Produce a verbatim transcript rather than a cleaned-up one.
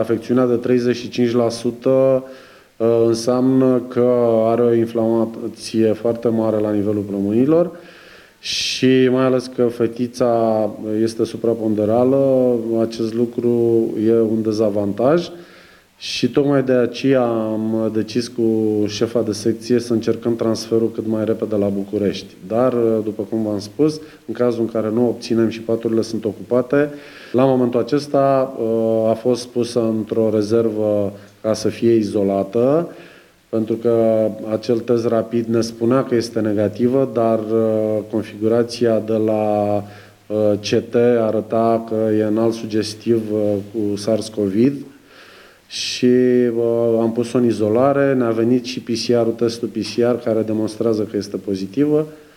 Afecțiunea de treizeci și cinci la sută înseamnă că are o inflamație foarte mare la nivelul plămânilor și mai ales că fetița este supraponderală, acest lucru e un dezavantaj și tocmai de aceea am decis cu șefa de secție să încercăm transferul cât mai repede la București. Dar, după cum v-am spus, în cazul în care nu obținem și paturile sunt ocupate, la momentul acesta a fost pusă într-o rezervă ca să fie izolată, pentru că acel test rapid ne spunea că este negativă, dar configurația de la C T arăta că e înalt sugestiv cu SARS-CoV și am pus-o în izolare, ne-a venit și P C R-ul, testul P C R care demonstrează că este pozitivă